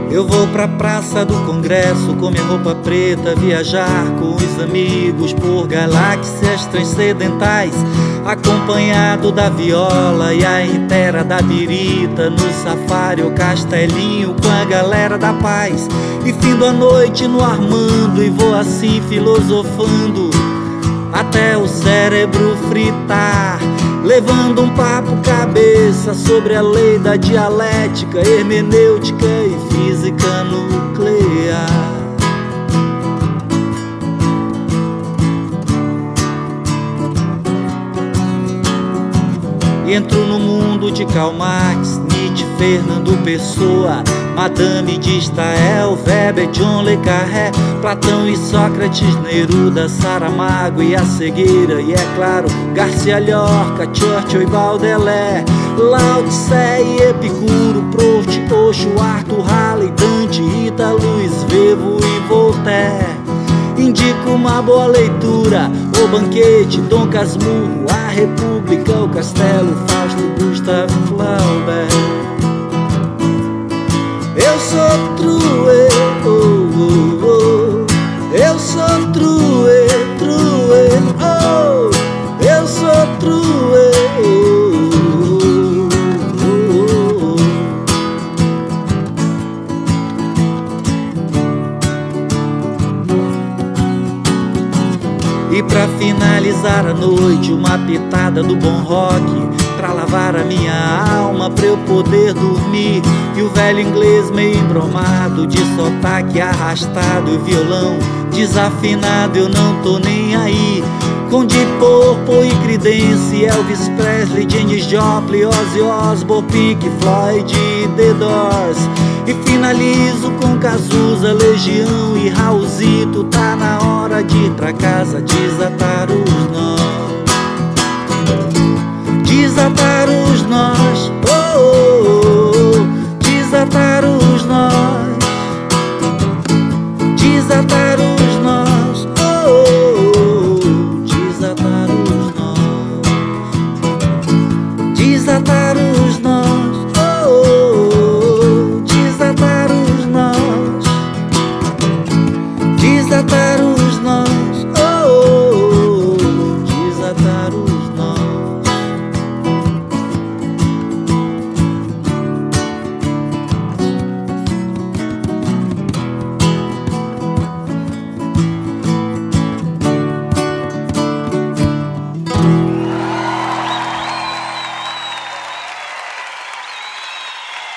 Eu vou pra Praça do Congresso com minha roupa preta, viajar com os amigos por galáxias transcendentais, acompanhado da viola e a intera da birita, no safari ou castelinho com a galera da paz. E findo a noite no Armando e vou assim filosofando até o cérebro fritar, levando um papo cabeça sobre a lei da dialética, hermenêutica e física nuclear. Entro no mundo de Karl Marx, Nietzsche, Fernando Pessoa, Madame de Stael, Weber, John Le Carré, Platão e Sócrates, Neruda, Saramago e a cegueira, e é claro, Garcia Lorca, Churchill e Baudelaire, Lao Tse e Epicuro, Proust, Osho, Arthur Halley, Dante, Rita, Luiz Vevo e Voltaire. Indico uma boa leitura, O Banquete, Dom Casmurro, A República, O Castelo, Fausto, Gustave Flaubert. Eu sou true, oh, oh, oh. Eu sou true, true, oh. Eu sou true, oh, oh, oh. E pra finalizar a noite, uma pitada do bom rock, pra lavar a minha alma, pra eu poder dormir. E o velho inglês meio embromado, de sotaque arrastado, e o violão desafinado, eu não tô nem aí. Com Deep Purple e Creedence, Elvis Presley, Janis Joplin, Ozzy Osbourne, Pink Floyd e The Doors. E finalizo com Cazuza, Legião e Raulzito. Tá na hora de ir pra casa, desatar os nós, desatar os nós.